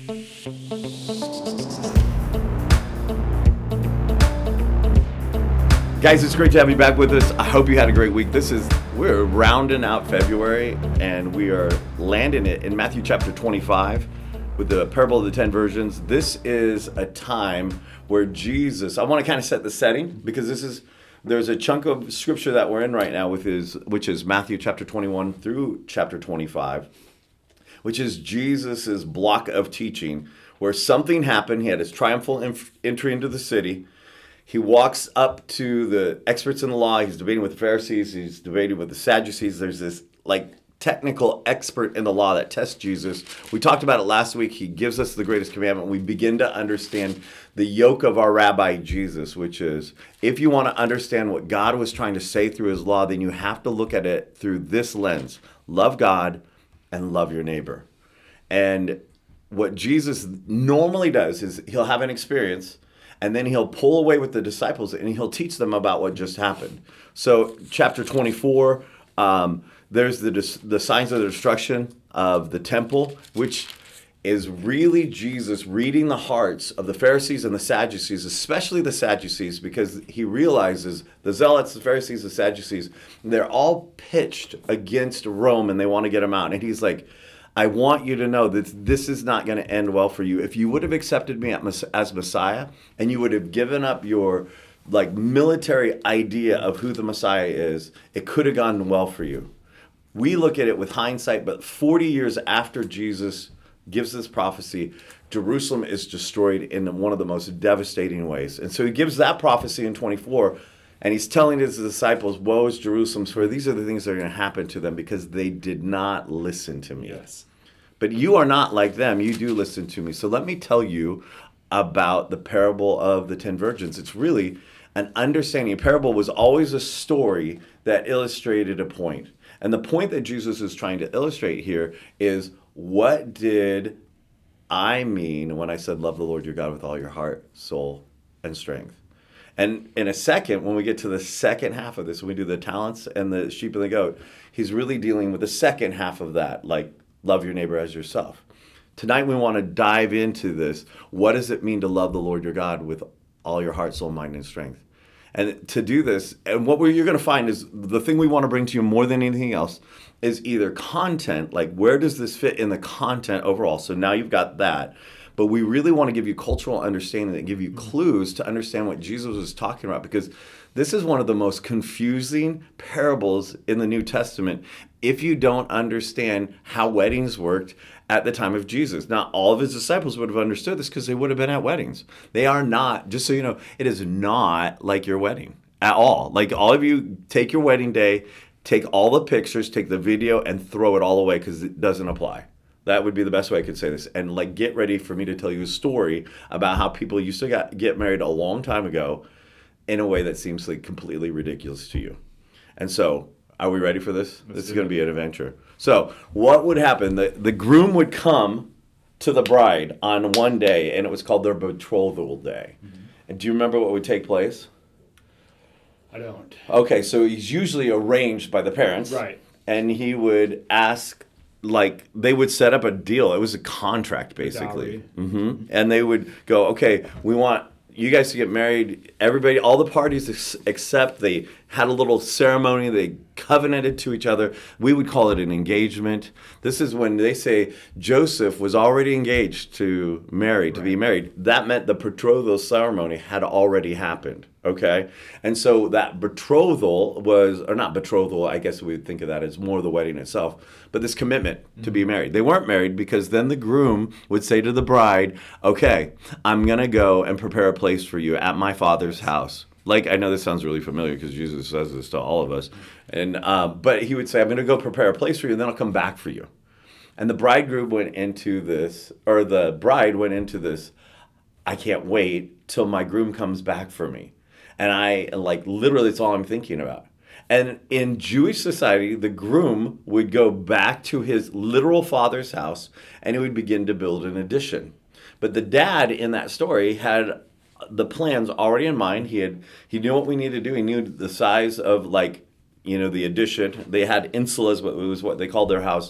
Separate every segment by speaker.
Speaker 1: Guys, it's great to have you back with us. I hope you had a great week. We're rounding out February, and we are landing it in Matthew chapter 25 with the parable of the 10 virgins. This is a time where Jesus, I want to kind of set the setting, because there's a chunk of scripture that we're in right now which is Matthew chapter 21 through chapter 25, which is Jesus's block of teaching, where something happened. He had his triumphal entry into the city. He walks up to the experts in the law. He's debating with the Pharisees. He's debating with the Sadducees. There's this technical expert in the law that tests Jesus. We talked about it last week. He gives us the greatest commandment. We begin to understand the yoke of our rabbi Jesus, which is, if you want to understand what God was trying to say through his law, then you have to look at it through this lens. Love God and love your neighbor. And what Jesus normally does is he'll have an experience, and then he'll pull away with the disciples and he'll teach them about what just happened. So chapter 24, there's the signs of the destruction of the temple, which is really Jesus reading the hearts of the Pharisees and the Sadducees, especially the Sadducees, because he realizes the Zealots, the Pharisees, the Sadducees, they're all pitched against Rome and they want to get him out. And he's like, I want you to know that this is not going to end well for you. If you would have accepted me as Messiah, and you would have given up your military idea of who the Messiah is, it could have gone well for you. We look at it with hindsight, but 40 years after Jesus gives this prophecy, Jerusalem is destroyed in one of the most devastating ways. And so he gives that prophecy in 24, and he's telling his disciples, woe is Jerusalem's, for these are the things that are going to happen to them because they did not listen to me.
Speaker 2: Yes.
Speaker 1: But you are not like them. You do listen to me. So let me tell you about the parable of the 10 virgins. It's really an understanding. A parable was always a story that illustrated a point. And the point that Jesus is trying to illustrate here is, what did I mean when I said love the Lord your God with all your heart, soul, and strength? And in a second, when we get to the second half of this, when we do the talents and the sheep and the goat, he's really dealing with the second half of that, like love your neighbor as yourself. Tonight we want to dive into this. What does it mean to love the Lord your God with all your heart, soul, mind, and strength? And to do this, and what you're going to find is the thing we want to bring to you more than anything else is either content, like where does this fit in the content overall? So now you've got that. But we really want to give you cultural understanding and give you clues to understand what Jesus was talking about, because this is one of the most confusing parables in the New Testament if you don't understand how weddings worked at the time of Jesus. Now, all of his disciples would have understood this because they would have been at weddings. They are not, just so you know, it is not like your wedding at all. Like, all of you take your wedding day, take all the pictures, take the video, and throw it all away because it doesn't apply. That would be the best way I could say this. And get ready for me to tell you a story about how people used to get married a long time ago in a way that seems completely ridiculous to you. And so, are we ready for this? This is going to be an adventure. So, what would happen? The groom would come to the bride on one day, and it was called their betrothal day. Mm-hmm. And do you remember what would take place?
Speaker 2: I don't.
Speaker 1: Okay, so he's usually arranged by the parents.
Speaker 2: Right.
Speaker 1: And he would ask, they would set up a deal. It was a contract, basically. Mm-hmm. And they would go, okay, we want you guys to get married. Everybody, all the parties except, they had a little ceremony. They covenanted to each other. We would call it an engagement. This is when they say Joseph was already engaged to Mary, to be married. That meant the betrothal ceremony had already happened. Okay? And so that betrothal was, or not betrothal, I guess we would think of that as more the wedding itself, but this commitment to be married. They weren't married because then the groom would say to the bride, okay, I'm going to go and prepare a place for you at my Father's house. I know this sounds really familiar because Jesus says this to all of us. And but he would say, I'm going to go prepare a place for you, and then I'll come back for you. And the bridegroom went into this, or the bride went into this, I can't wait till my groom comes back for me. And I, literally, it's all I'm thinking about. And in Jewish society, the groom would go back to his literal father's house, and he would begin to build an addition. But the dad in that story had the plans already in mind. He knew what we needed to do. He knew the size of the addition. They had insulas, it was what they called their house.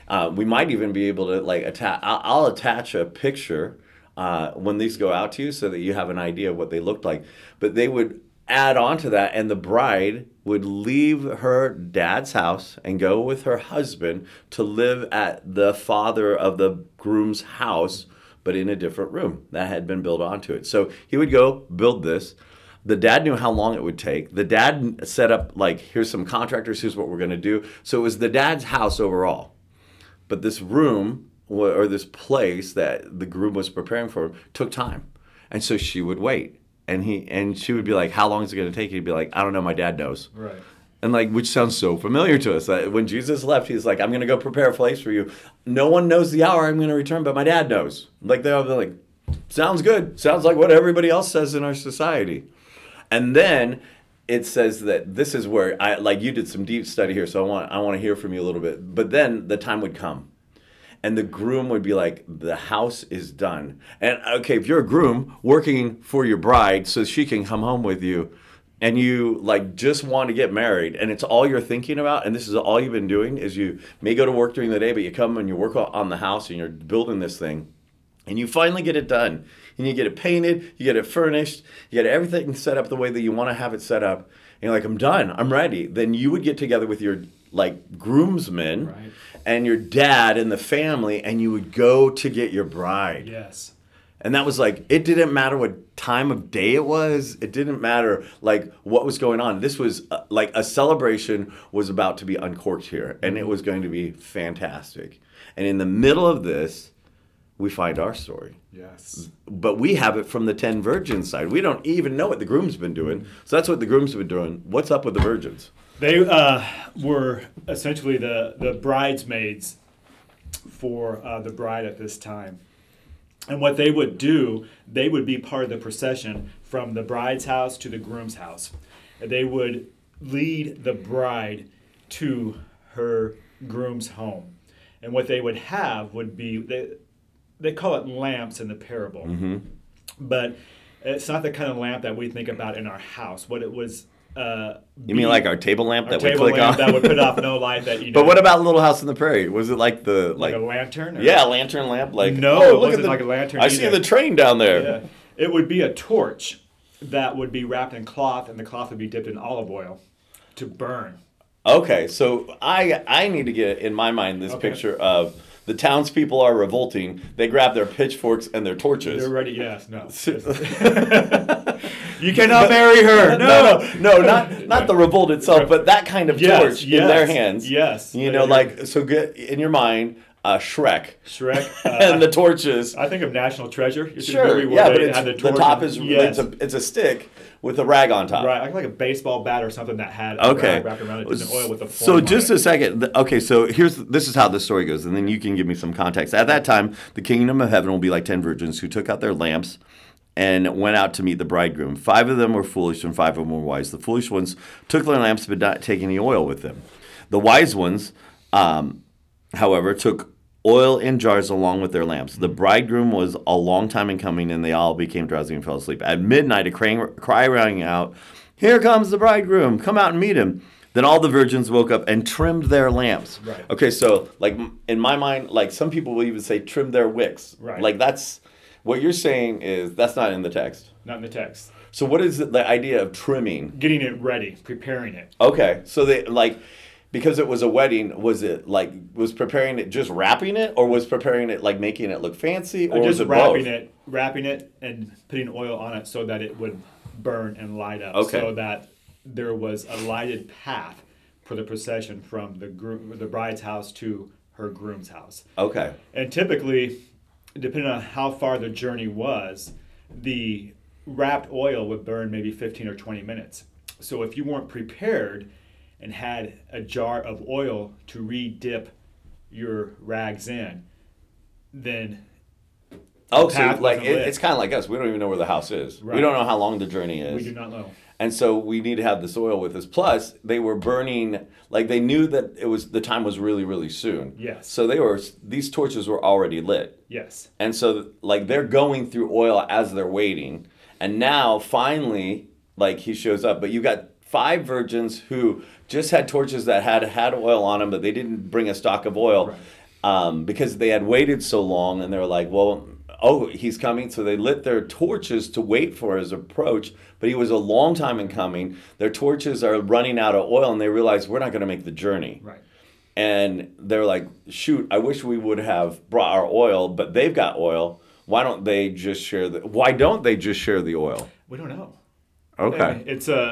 Speaker 1: We might even be able to like attach. I'll attach a picture when these go out to you so that you have an idea of what they looked like. But they would add on to that, and the bride would leave her dad's house and go with her husband to live at the father of the groom's house, but in a different room that had been built onto it. So he would go build this. The dad knew how long it would take. The dad set up, like, here's some contractors, here's what we're going to do. So it was the dad's house overall. But this room, or this place that the groom was preparing for, took time. And so she would wait. And she would be like, how long is it going to take? He'd be like, I don't know, my dad knows.
Speaker 2: Right.
Speaker 1: And like, which sounds so familiar to us. When Jesus left, he's like, I'm going to go prepare a place for you. No one knows the hour I'm going to return, but my dad knows. Like, they're like, sounds good. Sounds like what everybody else says in our society. And then it says that this is where you did some deep study here, so I want to hear from you a little bit. But then the time would come. And the groom would be like, the house is done. And okay, if you're a groom working for your bride so she can come home with you, and you like just want to get married, and it's all you're thinking about, and this is all you've been doing, is you may go to work during the day, but you come and you work on the house and you're building this thing, and you finally get it done. And you get it painted, you get it furnished, you get everything set up the way that you want to have it set up. And you're like, I'm done, I'm ready. Then you would get together with your like groomsmen, right, and your dad and the family, and you would go to get your bride.
Speaker 2: Yes.
Speaker 1: And that was like, it didn't matter what time of day it was. It didn't matter like what was going on. This was like a celebration was about to be uncorked here, and it was going to be fantastic. And in the middle of this, we find our story.
Speaker 2: Yes.
Speaker 1: But we have it from the 10 virgins side. We don't even know what the groom's been doing. So that's what the groom's been doing. What's up with the virgins?
Speaker 2: They were essentially the bridesmaids for the bride at this time. And what they would do, they would be part of the procession from the bride's house to the groom's house. They would lead the bride to her groom's home. And what they would have would be, they call it lamps in the parable. Mm-hmm. But it's not the kind of lamp that we think about in our house. What it was...
Speaker 1: you mean like our table lamp that we click on?
Speaker 2: Table lamp that would put off no light that you know.
Speaker 1: But what about Little House on the Prairie? Was it like the...
Speaker 2: Like a lantern?
Speaker 1: Yeah, a lantern lamp. Like,
Speaker 2: no, it wasn't like a lantern
Speaker 1: I see the train down there.
Speaker 2: Yeah. It would be a torch that would be wrapped in cloth, and the cloth would be dipped in olive oil to burn.
Speaker 1: Okay, so I need to get in my mind this picture of... The townspeople are revolting. They grab their pitchforks and their torches.
Speaker 2: They're ready. Yes, no. You cannot marry her.
Speaker 1: No, not the revolt itself, but that kind of torch in their hands.
Speaker 2: Yes.
Speaker 1: You know, like, so get in your mind, Shrek.
Speaker 2: Shrek.
Speaker 1: And the torches.
Speaker 2: I think of National Treasure.
Speaker 1: Sure, yeah, but the top is, it's a stick with a rag on top.
Speaker 2: Right, like a baseball bat or something that had a rag wrapped around it in oil with a foam.
Speaker 1: So just a second. Okay, so this is how the story goes, and then you can give me some context. At that time, the kingdom of heaven will be like 10 virgins who took out their lamps and went out to meet the bridegroom. 5 of them were foolish and 5 of them were wise. The foolish ones took their lamps but not taking any oil with them. The wise ones, however, took oil in jars along with their lamps. The bridegroom was a long time in coming, and they all became drowsy and fell asleep. At midnight, a cry rang out, "Here comes the bridegroom! Come out and meet him!" Then all the virgins woke up and trimmed their lamps.
Speaker 2: Right.
Speaker 1: Okay, so like in my mind, like some people will even say trim their wicks.
Speaker 2: Right.
Speaker 1: Like that's what you're saying is that's not in the text.
Speaker 2: Not in the text.
Speaker 1: So what is the idea of trimming?
Speaker 2: Getting it ready, preparing it.
Speaker 1: Okay, so they like. Because it was a wedding, was preparing it just wrapping it, or was preparing it like making it look fancy, or
Speaker 2: just
Speaker 1: was it
Speaker 2: wrapping it and putting oil on it so that it would burn and light up, so that there was a lighted path for the procession from the bride's house to her groom's house.
Speaker 1: Okay.
Speaker 2: And typically, depending on how far the journey was, the wrapped oil would burn maybe 15 or 20 minutes. So if you weren't prepared and had a jar of oil to re-dip your rags in, then
Speaker 1: so like it's kind of like us. We don't even know where the house is. Right. We don't know how long the journey is.
Speaker 2: We do not know.
Speaker 1: And so we need to have this oil with us. Plus, they were burning, like they knew that the time was really, really soon.
Speaker 2: Yes.
Speaker 1: So these torches were already lit.
Speaker 2: Yes.
Speaker 1: And so like they're going through oil as they're waiting. And now finally, like he shows up, but you got 5 virgins who just had torches that had oil on them, but they didn't bring a stock of oil.
Speaker 2: Right.
Speaker 1: because they had waited so long, and they were like, well, oh, he's coming. So they lit their torches to wait for his approach, but he was a long time in coming. Their torches are running out of oil, and they realize we're not going to make the journey.
Speaker 2: Right.
Speaker 1: And they're like, shoot, I wish we would have brought our oil, but they've got oil. Why don't they just share the oil?
Speaker 2: We don't know.
Speaker 1: Okay.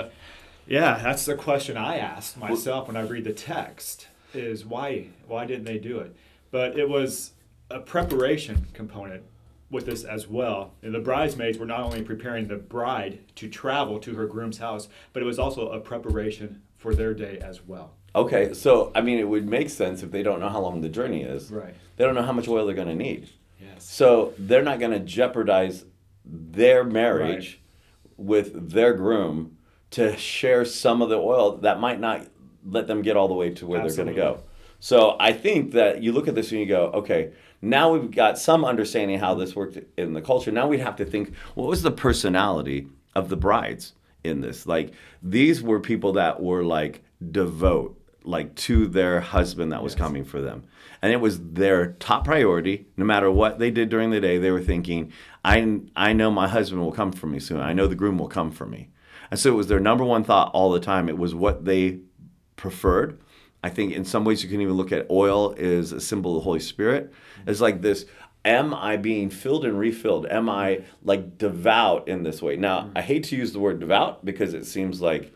Speaker 2: That's the question I asked myself when I read the text, is why didn't they do it? But it was a preparation component with this as well. And the bridesmaids were not only preparing the bride to travel to her groom's house, but it was also a preparation for their day as well.
Speaker 1: Okay, so, I mean, it would make sense if they don't know how long the journey is.
Speaker 2: Right.
Speaker 1: They don't know how much oil they're going to need.
Speaker 2: Yes.
Speaker 1: So they're not going to jeopardize their marriage with their groom to share some of the oil that might not let them get all the way to where
Speaker 2: Absolutely.
Speaker 1: they're going to go. So I think that you look at this and you go, okay, now we've got some understanding how this worked in the culture. Now we'd have to think, what was the personality of the brides in this? Like, these were people that were like devout, like to their husband that was coming for them. And it was their top priority. No matter what they did during the day, they were thinking, I know my husband will come for me soon. I know the groom will come for me. And so it was their number one thought all the time. It was what they preferred. I think in some ways you can even look at oil as a symbol of the Holy Spirit. It's like this, am I being filled and refilled? Am I like devout in this way? Now, I hate to use the word devout because it seems like,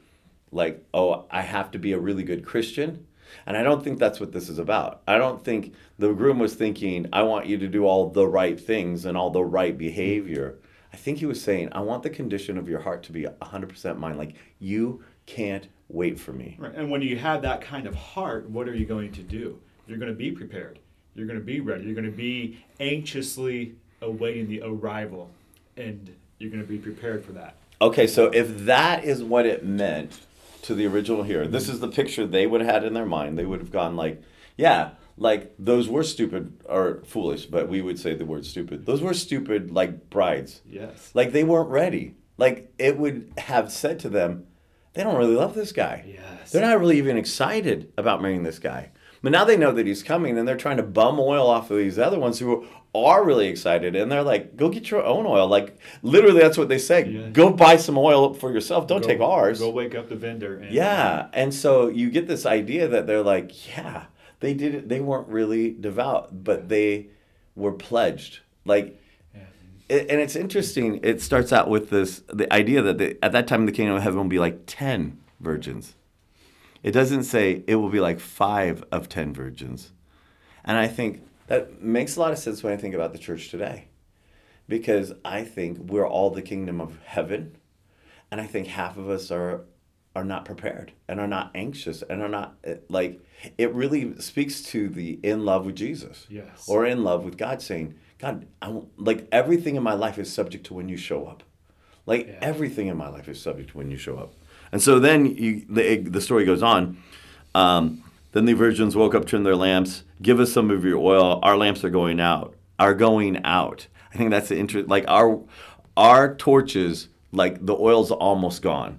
Speaker 1: oh, I have to be a really good Christian. And I don't think that's what this is about. I don't think the groom was thinking, I want you to do all the right things and all the right behavior. I think he was saying, I want the condition of your heart to be 100% mine. Like, you can't wait for me.
Speaker 2: Right. And when you have that kind of heart, what are you going to do? You're going to be prepared. You're going to be ready. You're going to be anxiously awaiting the arrival, and you're going to be prepared for that.
Speaker 1: Okay, so if that is what it meant to the original hearer, this is the picture they would have had in their mind. They would have gone like, yeah, like those were stupid or foolish, but we would say the word stupid. Those were stupid, like brides.
Speaker 2: Yes.
Speaker 1: Like they weren't ready. Like it would have said to them, they don't really love this guy.
Speaker 2: Yes.
Speaker 1: They're not really even excited about marrying this guy. But now they know that he's coming, and they're trying to bum oil off of these other ones who are really excited. And they're like, go get your own oil. Like, literally, that's what they say.
Speaker 2: Yeah.
Speaker 1: Go buy some oil for yourself. Don't take ours.
Speaker 2: Go wake up the vendor.
Speaker 1: And so you get this idea that they're like, yeah, they did it. They weren't really devout, but they were pledged. Like, and it's interesting. It starts out with the idea that at that time in the kingdom of heaven will be like 10 virgins. It doesn't say it will be like 5 of 10 virgins. And I think that makes a lot of sense when I think about the church today. Because I think we're all the kingdom of heaven. And I think half of us are not prepared and are not anxious and are not, like, it really speaks to the in love with Jesus.
Speaker 2: Yes.
Speaker 1: Or in love with God, saying, God, like everything in my life is subject to when you show up. Like everything in my life is subject to when you show up. And so then the story goes on. Then the virgins woke up, turned their lamps. Give us some of your oil. Our lamps are going out. I think that's the interest. Like our torches, like the oil's almost gone.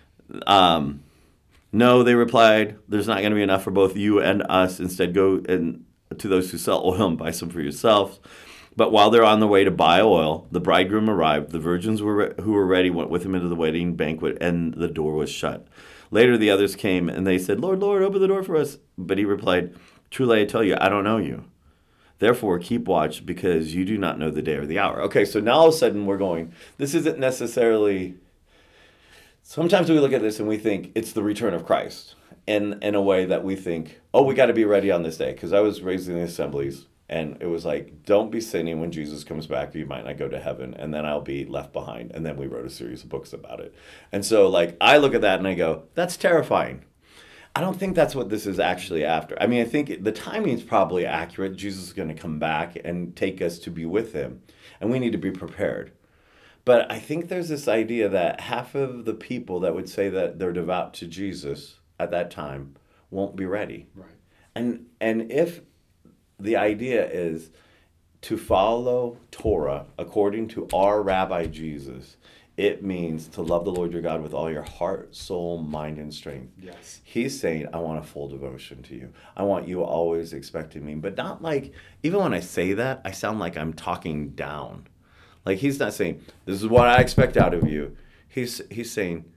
Speaker 1: No, they replied. There's not going to be enough for both you and us. Instead, go and to those who sell oil and buy some for yourselves. But while they're on the way to buy oil, the bridegroom arrived. The virgins who were ready went with him into the wedding banquet, and the door was shut. Later the others came, and they said, Lord, Lord, open the door for us. But he replied, truly I tell you, I don't know you. Therefore keep watch, because you do not know the day or the hour. Okay, so now all of a sudden we're going, this isn't necessarily... Sometimes we look at this and we think it's the return of Christ. In a way that we think, oh, we got to be ready on this day. Because I was raised in the assemblies. And it was like, don't be sinning when Jesus comes back, or you might not go to heaven, and then I'll be left behind. And then we wrote a series of books about it. And so, like, I look at that and I go, that's terrifying. I don't think that's what this is actually after. I mean, I think the timing is probably accurate. Jesus is going to come back and take us to be with him. And we need to be prepared. But I think there's this idea that half of the people that would say that they're devout to Jesus at that time won't be ready.
Speaker 2: Right.
Speaker 1: And if... the idea is to follow Torah according to our Rabbi Jesus It means to love the Lord your God with all your heart, soul, mind, and strength.
Speaker 2: Yes.
Speaker 1: He's saying, I want a full devotion to you. I want you always expecting me. But not like, even when I say that, I sound like I'm talking down. Like he's not saying, this is what I expect out of you. He's saying,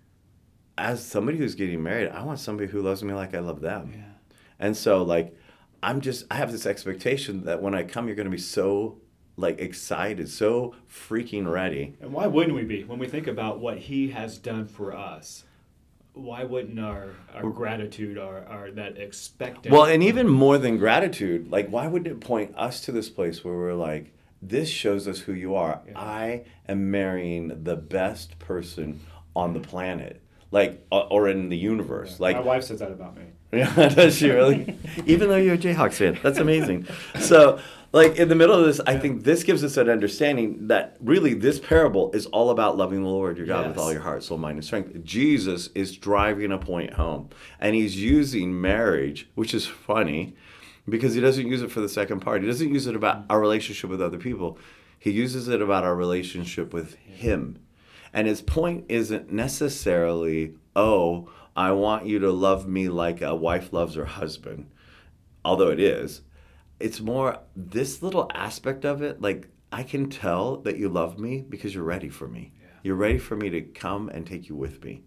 Speaker 1: as somebody who's getting married, I want somebody who loves me like I love them.
Speaker 2: Yeah.
Speaker 1: And so like, I have this expectation that when I come, you're going to be so like excited, so freaking ready.
Speaker 2: And why wouldn't we be? When we think about what he has done for us, why wouldn't our gratitude, our that expectant...
Speaker 1: Well, and even more than gratitude, like why wouldn't it point us to this place where we're like, this shows us who you are. Yeah. I am marrying the best person on the planet, like, or in the universe.
Speaker 2: Yeah.
Speaker 1: Like
Speaker 2: my wife says that about me.
Speaker 1: Yeah, does she really? Even though you're a Jayhawks fan. That's amazing. So, like, in the middle of this, I think this gives us an understanding that really this parable is all about loving the Lord your God with all your heart, soul, mind, and strength. Jesus is driving a point home, and he's using marriage, which is funny, because he doesn't use it for the second part. He doesn't use it about our relationship with other people. He uses it about our relationship with him. And his point isn't necessarily, oh, I want you to love me like a wife loves her husband, although it is. It's more this little aspect of it, like I can tell that you love me because you're ready for me. Yeah. You're ready for me to come and take you with me.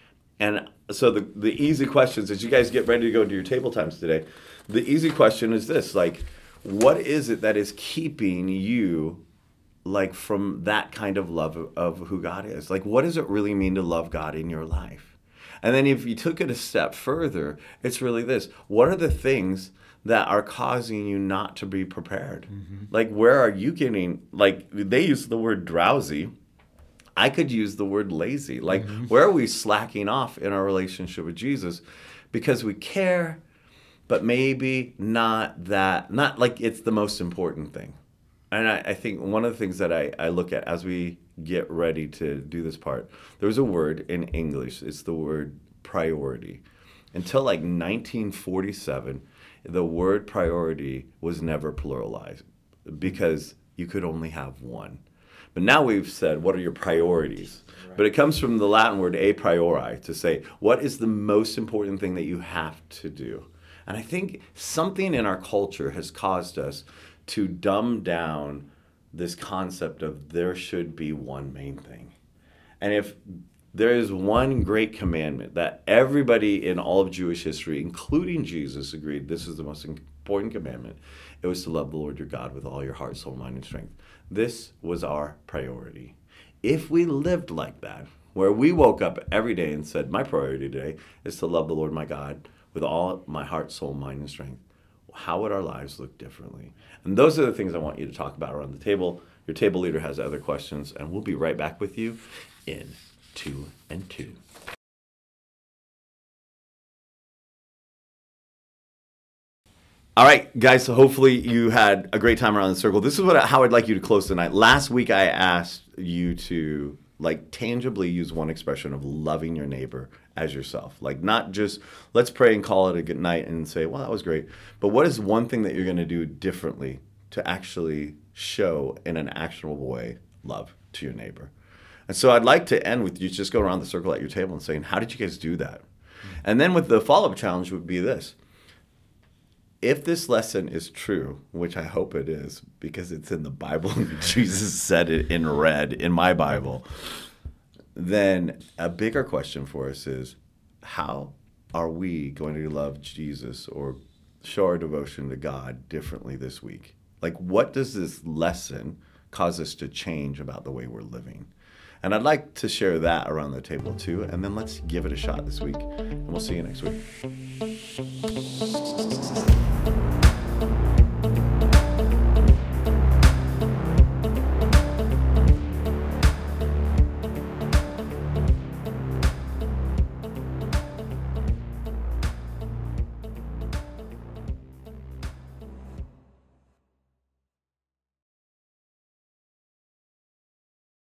Speaker 1: And so the easy questions, as you guys get ready to go to your table times today, the easy question is this, like, what is it that is keeping you like from that kind of love of who God is? Like, what does it really mean to love God in your life? And then if you took it a step further, it's really this. What are the things that are causing you not to be prepared? Mm-hmm. Like, where are you getting, like, they use the word drowsy. I could use the word lazy. Like, where are we slacking off in our relationship with Jesus? Because we care, but maybe not like it's the most important thing. And I think one of the things that I look at as we get ready to do this part, there's a word in English, it's the word priority. Until like 1947, the word priority was never pluralized because you could only have one. But now we've said, what are your priorities? Right. But it comes from the Latin word a priori, to say, what is the most important thing that you have to do? And I think something in our culture has caused us to dumb down this concept of there should be one main thing. And if there is one great commandment that everybody in all of Jewish history, including Jesus, agreed this is the most important commandment, it was to love the Lord your God with all your heart, soul, mind, and strength. This was our priority. If we lived like that, where we woke up every day and said, my priority today is to love the Lord my God with all my heart, soul, mind, and strength, how would our lives look differently? And those are the things I want you to talk about around the table. Your table leader has other questions, and we'll be right back with you in 2 and 2. All right, guys, so hopefully you had a great time around the circle. This is how I'd like you to close tonight. Last week I asked you to like tangibly use one expression of loving your neighbor as yourself. Like not just let's pray and call it a good night and say, well, that was great. But what is one thing that you're going to do differently to actually show in an actionable way love to your neighbor? And so I'd like to end with you just go around the circle at your table and saying, how did you guys do that? And then with the follow-up challenge would be this. If this lesson is true, which I hope it is, because it's in the Bible, Jesus said it in red in my Bible, then a bigger question for us is, how are we going to love Jesus or show our devotion to God differently this week? Like, what does this lesson cause us to change about the way we're living? And I'd like to share that around the table too, and then let's give it a shot this week, and we'll see you next week.